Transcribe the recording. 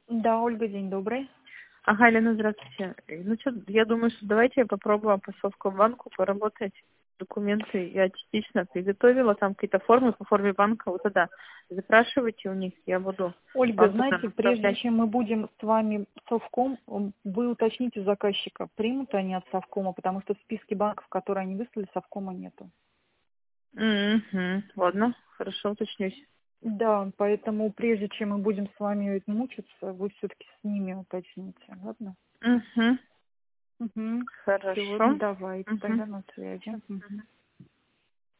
Да, Ольга, день добрый. Ага, Елена, здравствуйте. Ну что, я думаю, что давайте я попробую по Совкомбанку поработать. Документы я частично приготовила, там какие-то формы по форме банка, вот тогда запрашивайте у них, я буду Ольга, вам туда знаете, прежде направлять. чем мы будем с вами Совком, вы уточните заказчика, примут они от Совкома, потому что в списке банков, которые они выслали, Совкома нету. Ладно, хорошо, уточнюсь. Да, поэтому прежде чем мы будем с вами мучиться, вы все-таки с ними уточните, ладно? Угу. Угу. Все, Хорошо. давайте Угу. тогда на связи. Мгм.